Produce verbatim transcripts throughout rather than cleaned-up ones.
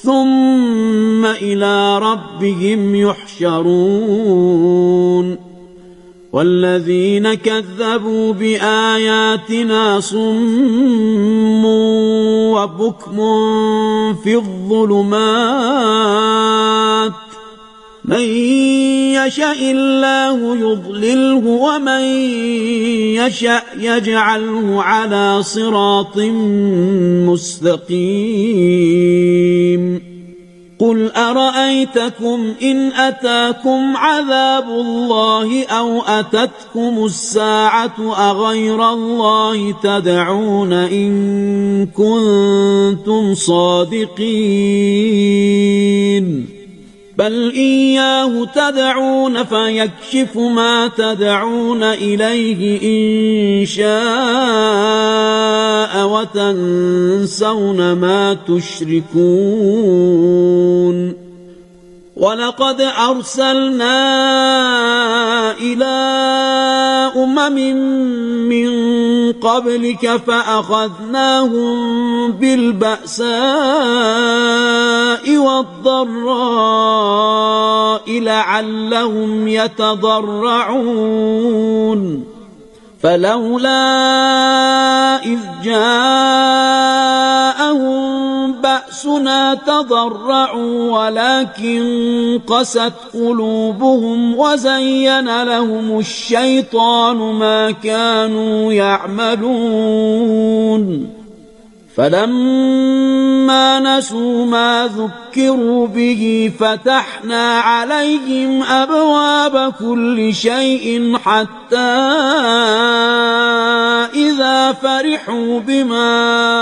ثم إلى ربهم يحشرون والذين كذبوا بآياتنا صم وبكم في الظلمات من يشاء الله يضلله ومن يشاء يجعله على صراط مستقيم قل أرأيتكم إن أتاكم عذاب الله أو أتتكم الساعة أغير الله تدعون إن كنتم صادقين بل إياه تدعون فيكشف ما تدعون إليه إن شاء وتنسون ما تشركون ولقد أرسلنا إلى أمم من قبلك فأخذناهم بالبأساء والضراء لعلهم يتضرعون فلولا إذ جاءهم بأسنا تضرعوا ولكن قست قلوبهم وزين لهم الشيطان ما كانوا يعملون فلما نسوا ما ذكروا به فتحنا عليهم أبواب كل شيء حتى إذا فرحوا بما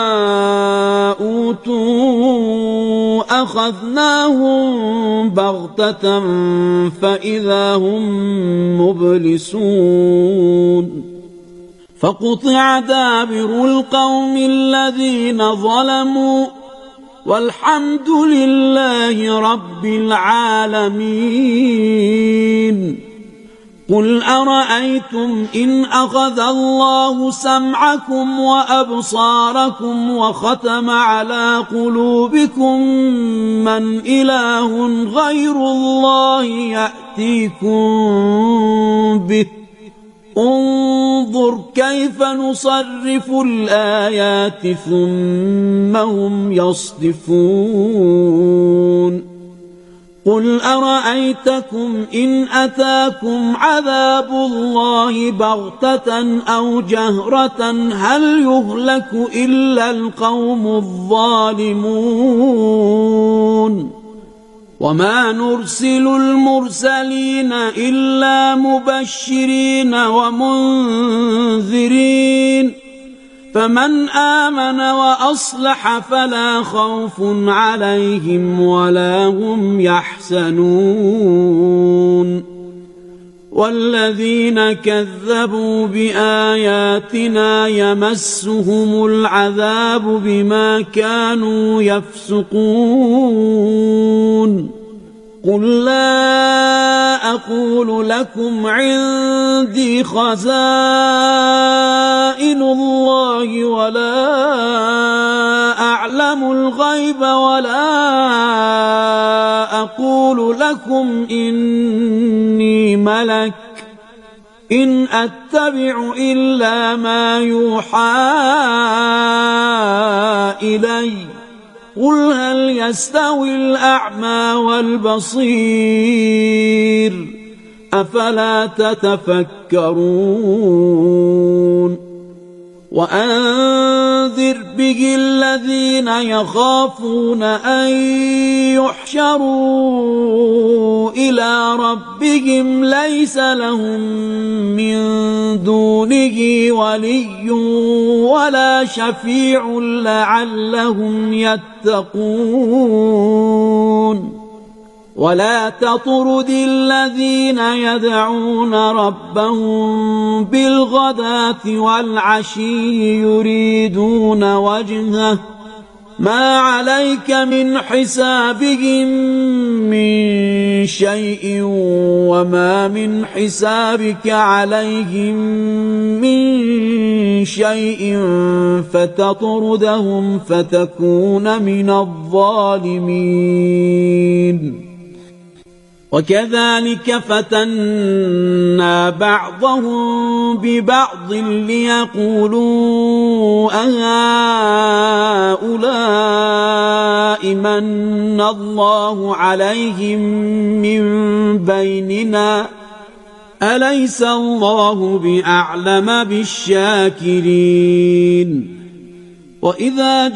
أوتوا أخذناهم بغتة فإذا هم مبلسون فقطع دابر القوم الذين ظلموا والحمد لله رب العالمين قل أرأيتم إن أخذ الله سمعكم وأبصاركم وختم على قلوبكم من إله غير الله يأتيكم به انظر كيف نصرف الآيات ثم هم يصدفون قل أرأيتكم إن أتاكم عذاب الله بغتة أو جهرة هل يهلك إلا القوم الظالمون وما نرسل المرسلين إلا مبشرين ومنذرين فمن آمن وأصلح فلا خوف عليهم ولا هم يحزنون والذين كذبوا بآياتنا يمسهم العذاب بما كانوا يفسقون قل لا أقول لكم عندي خزائن الله ولا أعلم الغيب ولا أقول لكم إني ملك إن أتبع إلا ما يوحى إلي قل هل يستوي الأعمى والبصير أفلا تتفكرون وأنذر به الذين يخافون أن يحشروا إلى ربهم ليس لهم من دونه ولي ولا شفيع لعلهم يتقون ولا تطرد الذين يدعون ربهم بالغداة والعشي يريدون وجهه ما عليك من حسابهم من شيء وما من حسابك عليهم من شيء فتطردهم فتكون من الظالمين. وكذلك فتنا بعضهم ببعض ليقولوا أهؤلاء من الله عليهم من بيننا أليس الله بأعلم بالشاكرين. وإذا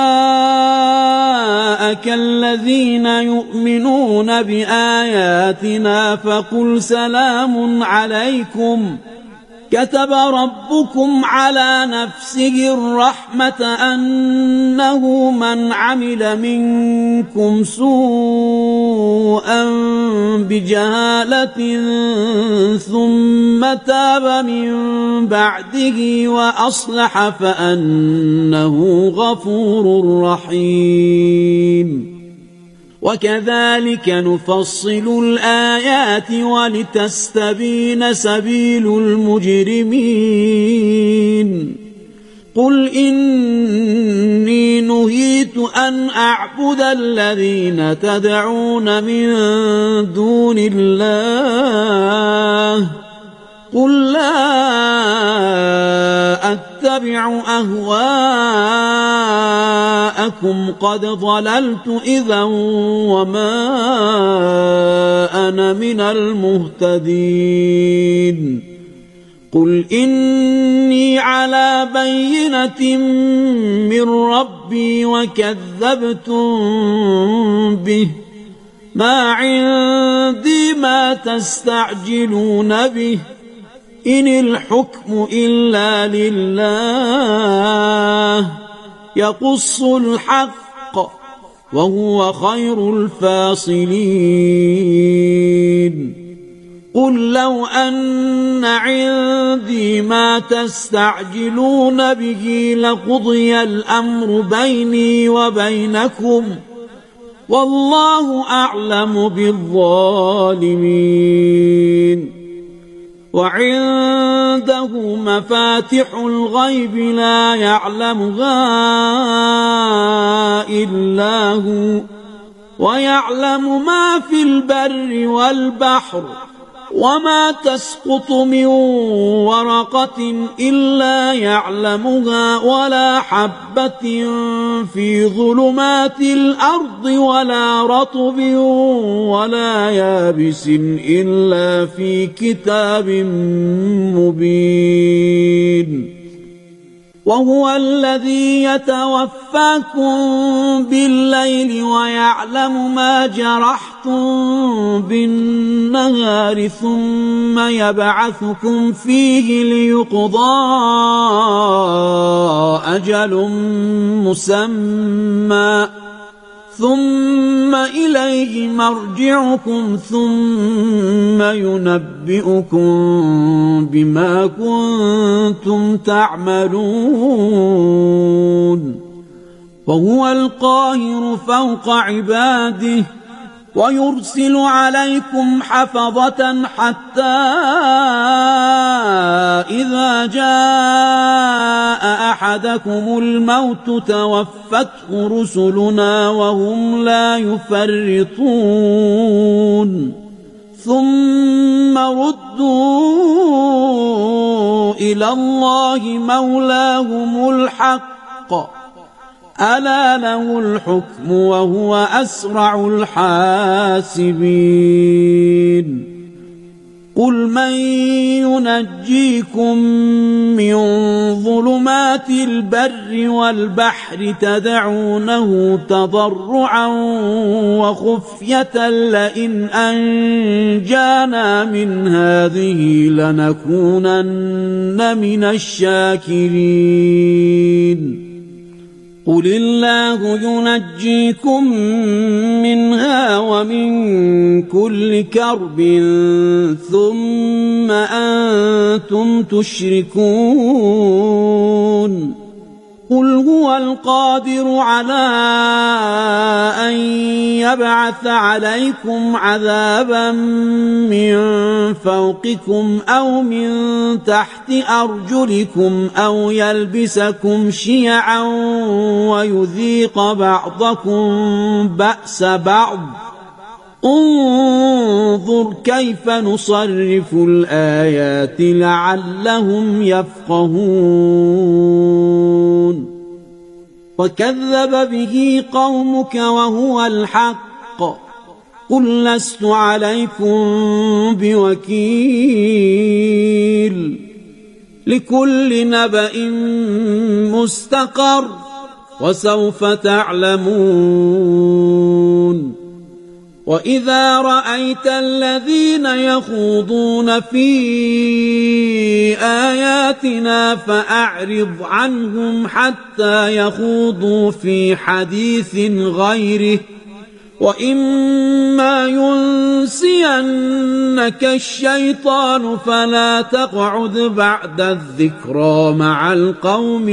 جاءك الذين يؤمنون بآياتنا فقل سلام عليكم كتب ربكم على نفسه الرحمة أنه من عمل منكم سوءا بجهالة ثم تاب من بعده وأصلح فأنه غفور رحيم. وكذلك نفصل الآيات ولتستبين سبيل المجرمين. قل إني نهيت أن أعبد الذين تدعون من دون الله قل لا أتبع أهواءكم قد ضللت إذا وما أنا من المهتدين. قل إني على بينة من ربي وكذبتم به ما عندي ما تستعجلون به إن الحكم إلا لله يقص الحق وهو خير الفاصلين. قل لو أن عندي ما تستعجلون به لقضي الأمر بيني وبينكم والله أعلم بالظالمين. وعنده مفاتح الغيب لا يعلمها إلا هو ويعلم ما في البر والبحر وما تسقط من ورقة إلا يعلمها ولا حبة في ظلمات الأرض ولا رطب ولا يابس إلا في كتاب مبين. وهو الذي يتوفاكم بالليل ويعلم ما جرحتم بالنهار ثم يبعثكم فيه ليقضى أجل مسمى ثم إليه مرجعكم ثم ينبئكم بما كنتم تعملون. وهو القاهر فوق عباده ويرسل عليكم حفظة حتى إذا جاء أحدكم الموت توفته رسلنا وهم لا يفرطون ثم ردوا إلى الله مولاهم الحق ألا له الحكم وهو أسرع الحاسبين. قل من ينجيكم من ظلمات البر والبحر تدعونه تضرعا وخفية لئن أنجانا من هذه لنكونن من الشاكرين. قل الله ينجيكم منها ومن كل كرب ثم أنتم تشركون. قل هو القادر على أن يبعث عليكم عذابا من فوقكم أو من تحت أرجلكم أو يلبسكم شيعا ويذيق بعضكم بأس بعض انظر كيف نصرف الآيات لعلهم يفقهون وكذب به قومك وهو الحق قل لست عليكم بوكيل لكل نبأ مستقر وسوف تعلمون وإذا رأيت الذين يخوضون في آياتنا فأعرض عنهم حتى يخوضوا في حديث غيره وإما ينسينك الشيطان فلا تقعد بعد الذكرى مع القوم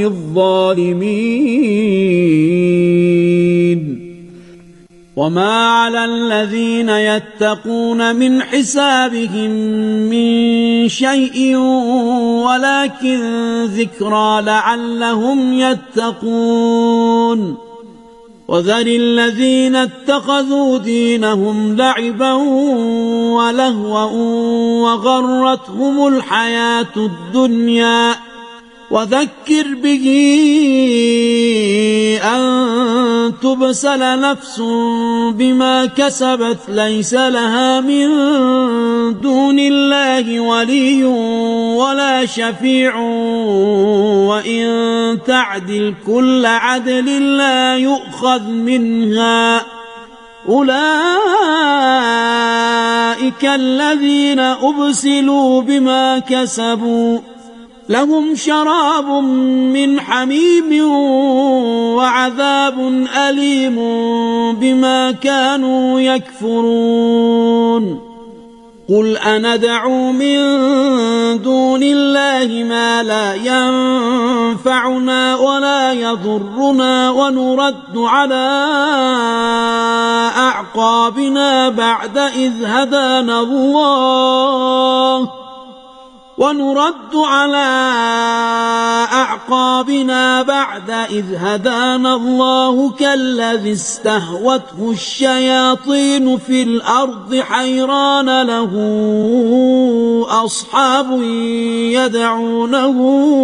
الظالمين وما على الذين يتقون من حسابهم من شيء ولكن ذكرى لعلهم يتقون وذر الذين اتخذوا دينهم لعبا ولهوا وغرتهم الحياة الدنيا وذكر به أن تبسل نفس بما كسبت ليس لها من دون الله ولي ولا شفيع وإن تعدل كل عدل لا يؤخذ منها أولئك الذين أبسلوا بما كسبوا لهم شراب من حميم وعذاب أليم بما كانوا يكفرون قل أندعو من دون الله ما لا ينفعنا ولا يضرنا ونرد على أعقابنا بعد إذ هدانا الله ونرد على أعقابنا بعد إذ هدانا الله كالذي استهوته الشياطين في الأرض حيران له أصحاب يدعونه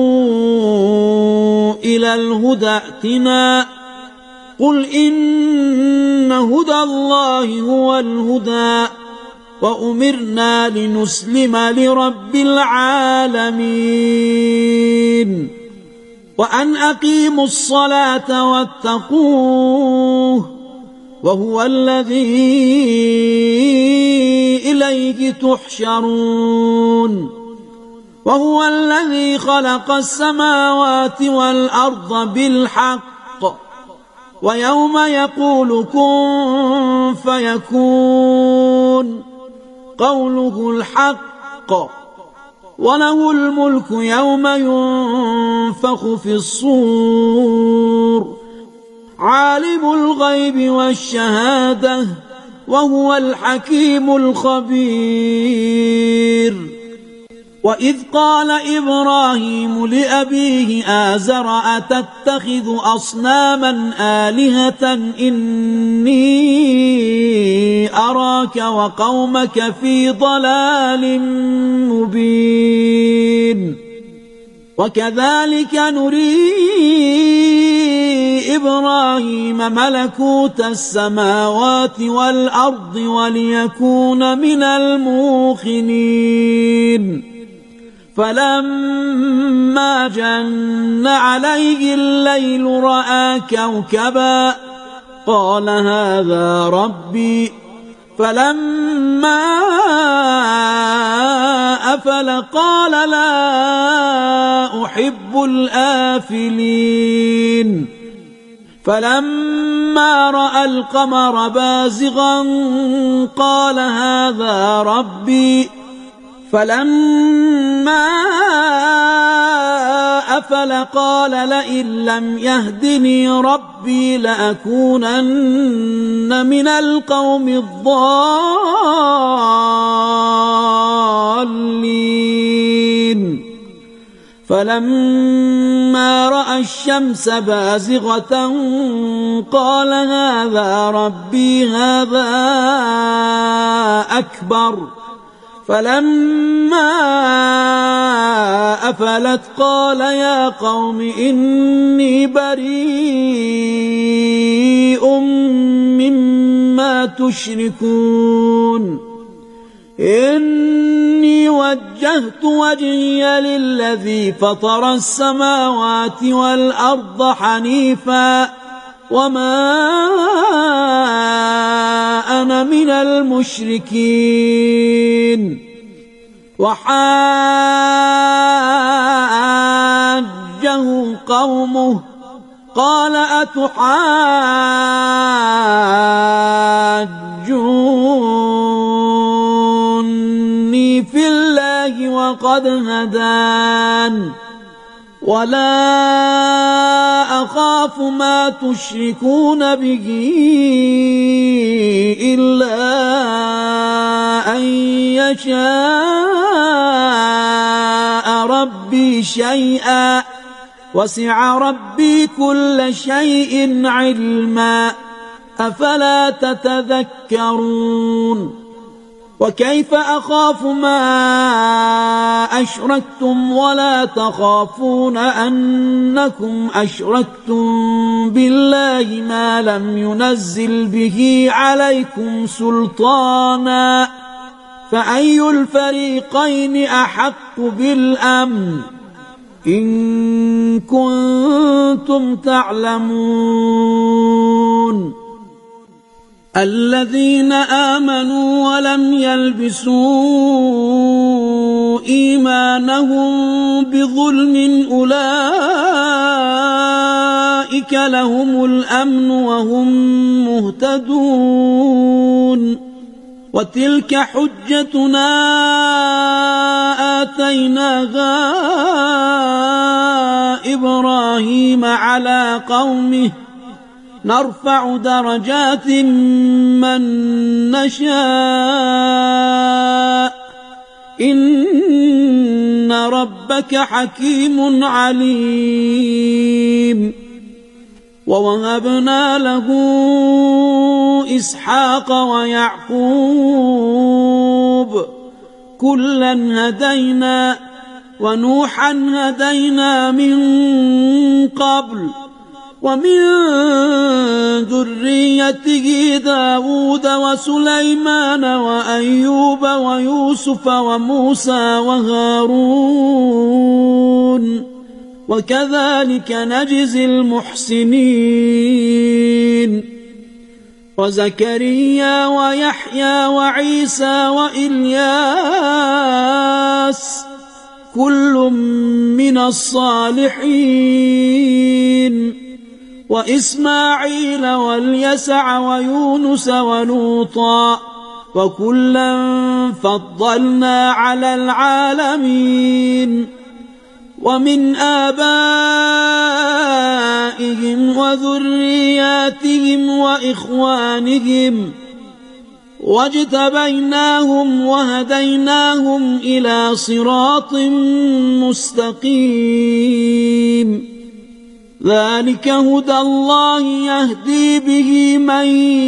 إلى الهدى ائتنا قل إن هدى الله هو الهدى وأمرنا لنسلم لرب العالمين وأن أقيموا الصلاة واتقوه وهو الذي إليه تحشرون وهو الذي خلق السماوات والأرض بالحق ويوم يقول كن فيكون قوله الحق وله الملك يوم ينفخ في الصور عالم الغيب والشهادة وهو الحكيم الخبير وإذ قال إبراهيم لأبيه آزر أتتخذ أصناما آلهة إني أراك وقومك في ضلال مبين وكذلك نري إبراهيم ملكوت السماوات والأرض وليكون من الموقنين فلما جن عليه الليل رأى كوكبا قال هذا ربي فلما أفل قال لا أحب الآفلين فلما رأى القمر بازغا قال هذا ربي فلما فأفل قال لئن لم يهدني ربي لأكونن من القوم الضالين فلما رأى الشمس بازغة قال هذا ربي هذا أكبر فلما أفلت قال يا قوم إني بريء مما تشركون إني وجهت وجهي للذي فطر السماوات والأرض حنيفا وما أنا من المشركين وحاجه قومه قال أتحاجوني في الله وقد هدان ولا أخاف ما تشركون به إلا أن يشاء ربي شيئا وسع ربي كل شيء علما أفلا تتذكرون وكيف أخاف ما أشركتم ولا تخافون أنكم أشركتم بالله ما لم ينزل به عليكم سلطانا فأي الفريقين أحق بالأمن إن كنتم تعلمون الذين آمنوا ولم يلبسوا إيمانهم بظلم أولئك لهم الأمن وهم مهتدون وتلك حجتنا آتيناها إبراهيم على قومه نرفع درجات من نشاء إن ربك حكيم عليم ووهبنا له إسحاق ويعقوب كلا هدينا ونوحا هدينا من قبل ومن ذريته داود وسليمان وأيوب ويوسف وموسى وهارون وكذلك نجزي المحسنين وزكريا ويحيى وعيسى وإلياس كل من الصالحين وإسماعيل واليسع ويونس ولوطا وكلا فضلنا على العالمين ومن آبائهم وذرياتهم وإخوانهم واجتبيناهم وهديناهم إلى صراط مستقيم ذلك هدى الله يهدي به من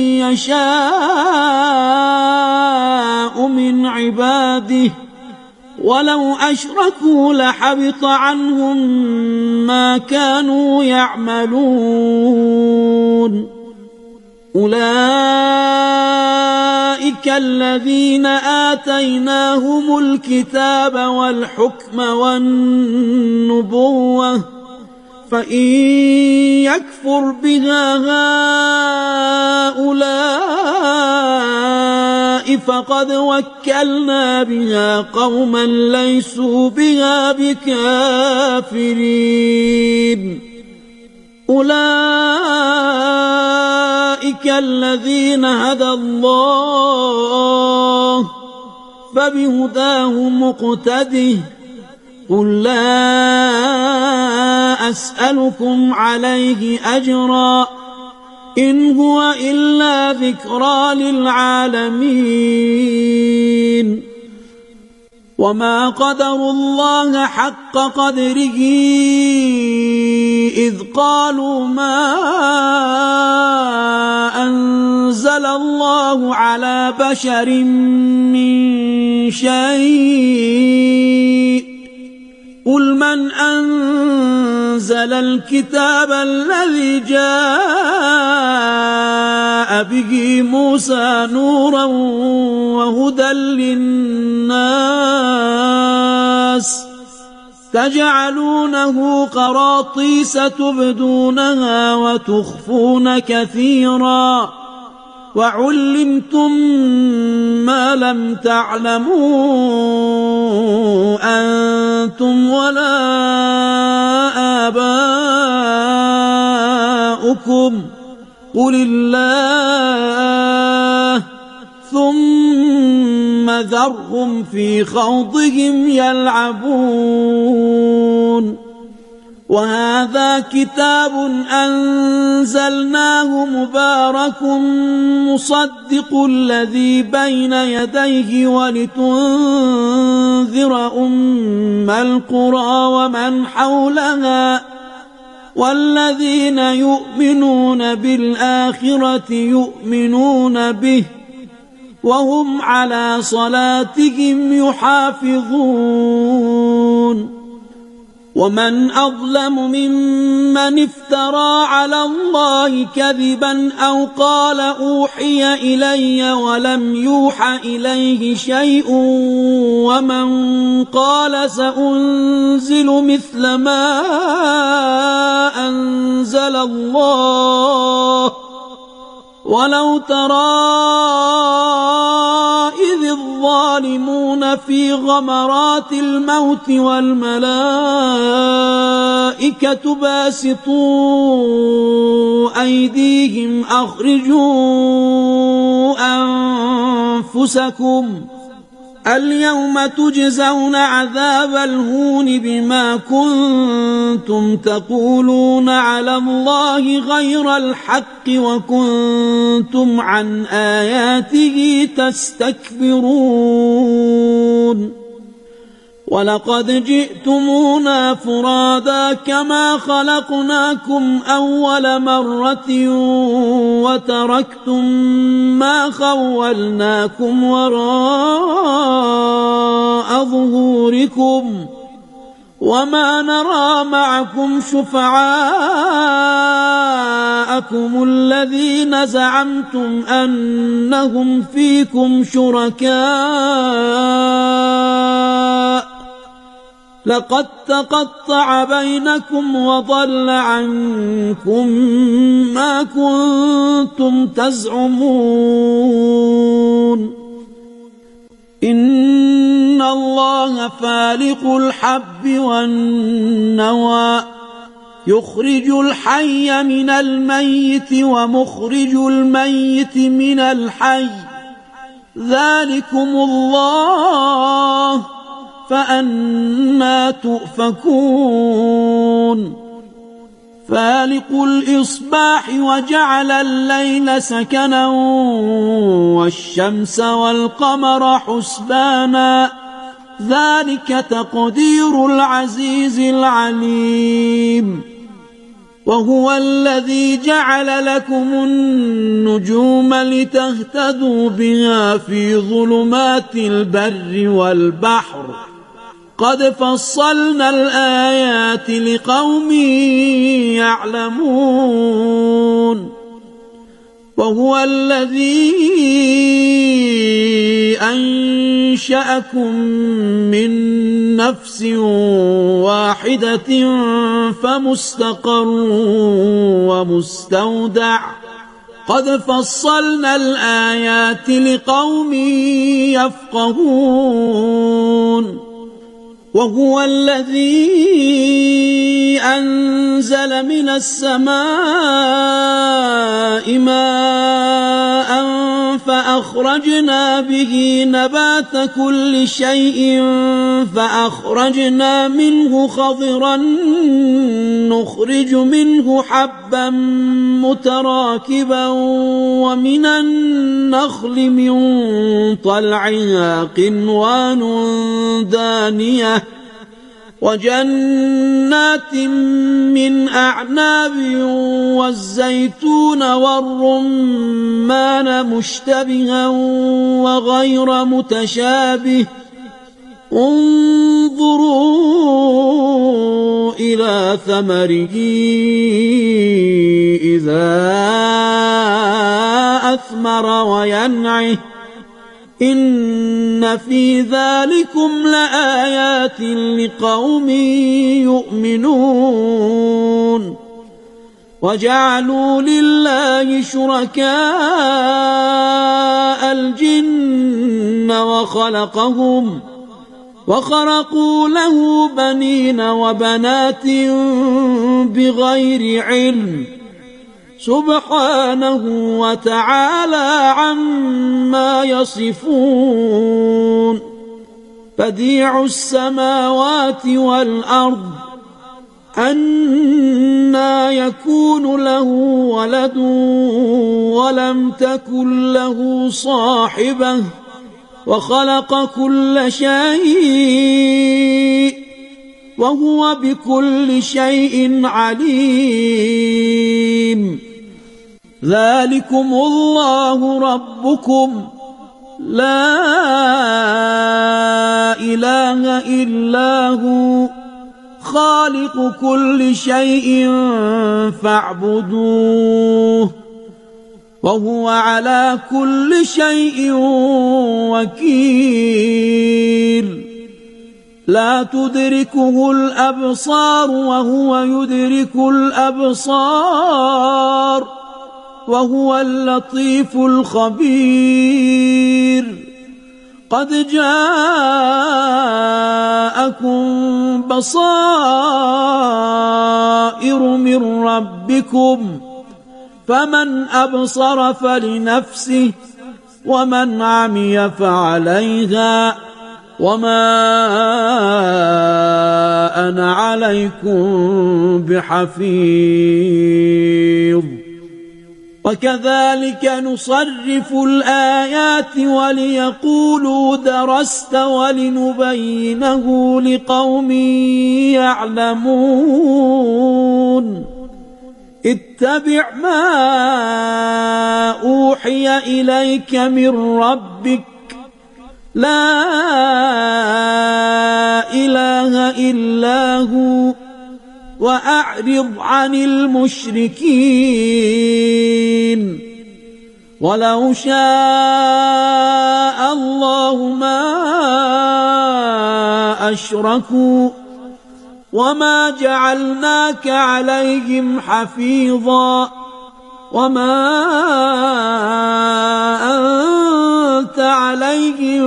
يشاء من عباده ولو أشركوا لحبط عنهم ما كانوا يعملون أولئك الذين آتيناهم الكتاب والحكم والنبوة فإن يكفر بها هؤلاء فقد وكلنا بها قوما ليسوا بها بكافرين أولئك الذين هدى الله فبهداه مقتده قل لا أسألكم عليه أجرا إن هو إلا ذكرى للعالمين وما قدروا الله حق قدره إذ قالوا ما أنزل الله على بشر من شيء قل من أنزل الكتاب الذي جاء به موسى نورا وهدى للناس تجعلونه قراطيس تبدونها وتخفون كثيرا وعلمتم ما لم تعلموا أنتم ولا آباؤكم قل الله ثم ذرهم في خوضهم يلعبون وهذا كتاب أنزلناه مبارك مصدق الذي بين يديه ولتنذر أم القرى ومن حولها والذين يؤمنون بالآخرة يؤمنون به وهم على صلاتهم يحافظون ومن أظلم ممن افترى على الله كذبا أو قال أوحي إلي ولم يوح إليه شيء ومن قال سأنزل مثل ما أنزل الله ولو ترى إذ الظالمون في غمرات الموت والملائكة باسطوا أيديهم أخرجوا أنفسكم اليوم تجزون عذاب الهون بما كنتم تقولون على الله غير الحق وكنتم عن آياته تستكبرون ولقد جئتمونا فرادا كما خلقناكم أول مرة وتركتم ما خولناكم وراء ظهوركم وما نرى معكم شفعاءكم الذين زعمتم أنهم فيكم شركاء لقد تقطع بينكم وضل عنكم ما كنتم تزعمون إن الله فالق الحب والنوى يخرج الحي من الميت ومخرج الميت من الحي ذلكم الله فأنى تؤفكون فالق الإصباح وجعل الليل سكنا والشمس والقمر حسبانا ذلك تقدير العزيز العليم وهو الذي جعل لكم النجوم لتهتدوا بها في ظلمات البر والبحر قد فصلنا الآيات لقوم يعلمون وهو الذي أنشأكم من نفس واحدة فمستقر ومستودع قد فصلنا الآيات لقوم يفقهون وهو الذي أنزل من السماء ماء فأخرجنا به نبات كل شيء فأخرجنا منه خضرا نخرج منه حبا متراكبا ومن النخل من طلعها قنوان دانية وجنات من أعناب والزيتون والرمان مشتبها وغير متشابه انظروا إلى ثمره إذا أثمر وينعه إن في ذلكم لآيات لقوم يؤمنون وجعلوا لله شركاء الجن وخلقهم وخرقوا له بنين وبنات بغير علم سبحانه وتعالى عما يصفون بديع السماوات والأرض أنى يكون له ولد ولم تكن له صاحبة وخلق كل شيء وهو بكل شيء عليم ذلكم الله ربكم لا إله إلا هو خالق كل شيء فاعبدوه وهو على كل شيء وكيل لا تدركه الأبصار وهو يدرك الأبصار وهو اللطيف الخبير قد جاءكم بصائر من ربكم فمن أبصر فلنفسه ومن عمي فعليها وما أنا عليكم بحفيظ وكذلك نصرف الآيات وليقولوا درست ولنبينه لقوم يعلمون اتبع ما أوحي إليك من ربك لا إله إلا هو وأعرض عن المشركين ولو شاء الله ما أشركوا وما جعلناك عليهم حفيظا وما أنت عليهم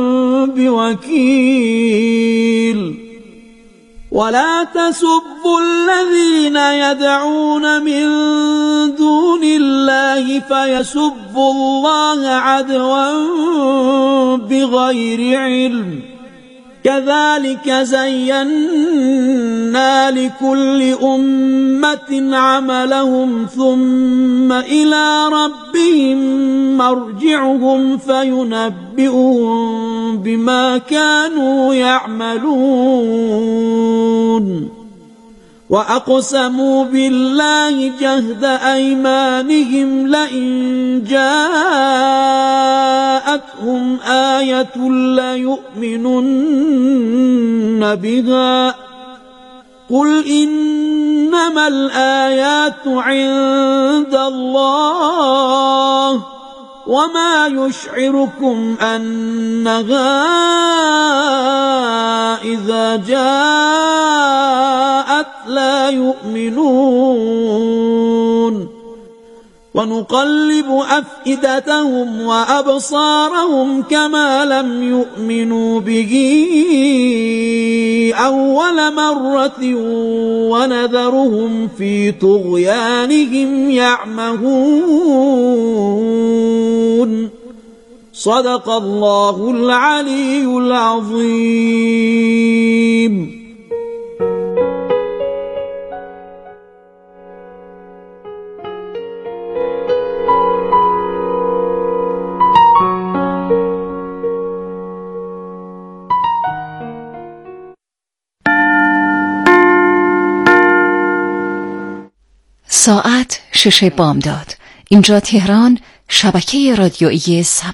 بوكيل ولا تسبوا الذين يدعون من دون الله فيسبوا الله عدوا بغير علم كذلك زينا لكل أمة عملهم ثم إلى ربهم مرجعهم فينبئهم بما كانوا يعملون وأقسموا بالله جهد أيمانهم لئن جاءتهم آية ليؤمنن بها قل إنما الآيات عند الله وما يشعركم أنها إذا جاءت لا يؤمنون ونقلب أفئدتهم وأبصارهم كما لم يؤمنوا به أول مرة ونذرهم في طغيانهم يعمهون صدق الله العلي العظيم. ساعت شش بامداد. اینجا تهران، شبکه رادیویی